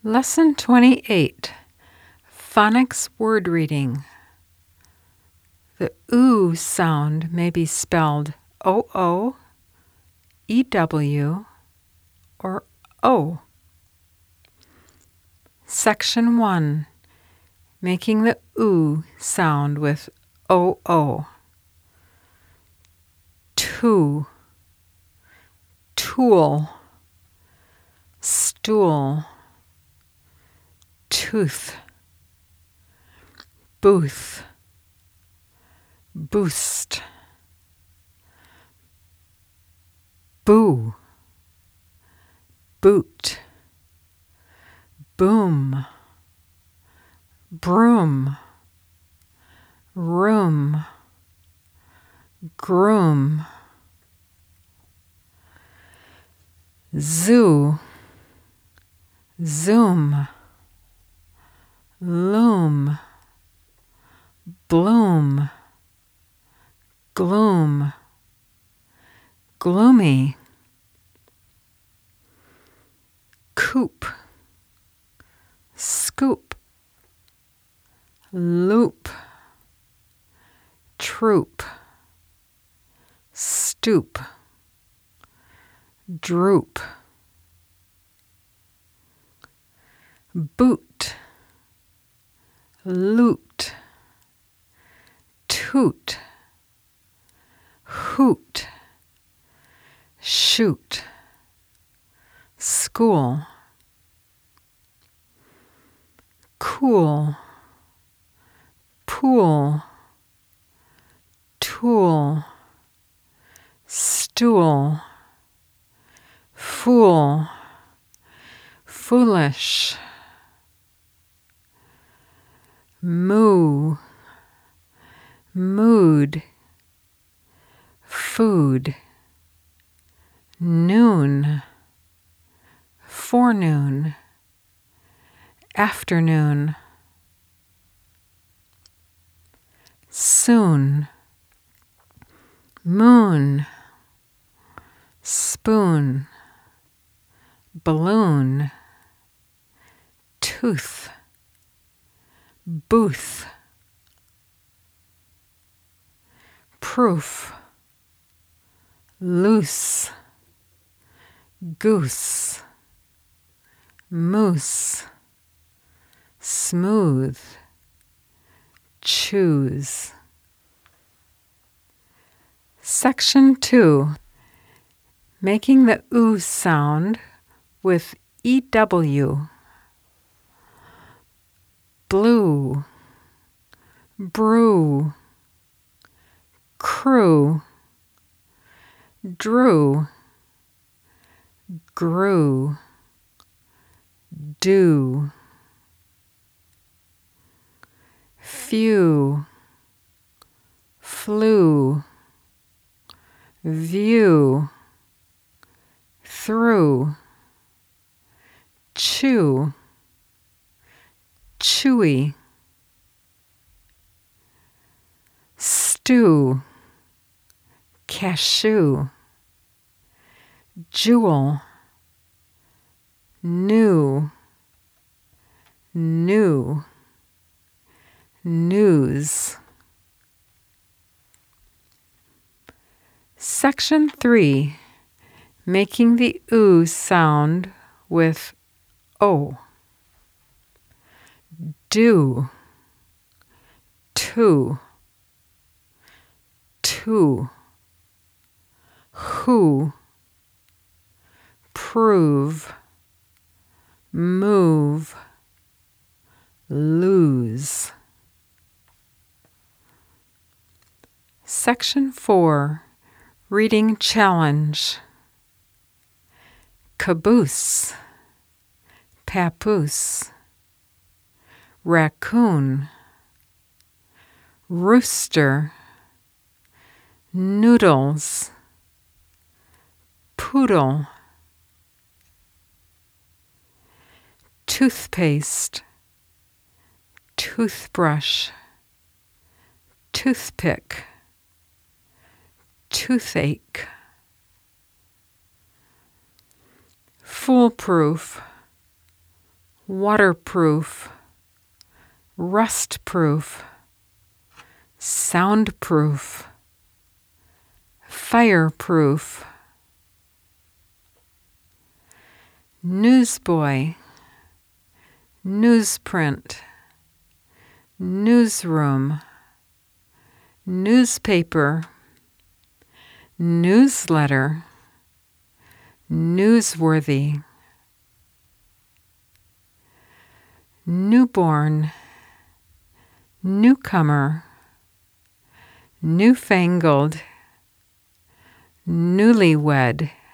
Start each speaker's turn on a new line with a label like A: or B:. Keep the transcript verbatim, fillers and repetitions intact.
A: Lesson twenty-eight, Phonics Word Reading. The oo sound may be spelled O O, E W, or O. Section one, Making the oo sound with O O. Two, tool, stool, tooth, booth, boost, boo, boot, boom, broom, room, groom, zoo, zoom, loom, bloom, gloom, gloomy, coop, scoop, loop, troop, stoop, droop, boot, loot, toot, hoot, shoot, school, cool, pool, tool, stool, fool, foolish, moo, mood, food, noon, forenoon, afternoon, soon, moon, spoon, balloon, tooth, booth, proof, loose, goose, moose, smooth, choose. Section two, Making the oo sound with E W. Blue, brew, crew, drew, grew, do, few, flew, view, through, chew, chewy, stew, cashew, jewel, new, new, news. Section three, Making the oo sound with O. Do, to, to, who, prove, move, lose. Section four, Reading Challenge. Caboose, papoose, raccoon, rooster, noodles, poodle, toothpaste, toothbrush, toothpick, toothache, foolproof, waterproof, rustproof, soundproof, fireproof, newsboy, newsprint, newsroom, newspaper, newsletter, newsworthy, newborn, newcomer, newfangled, newlywed,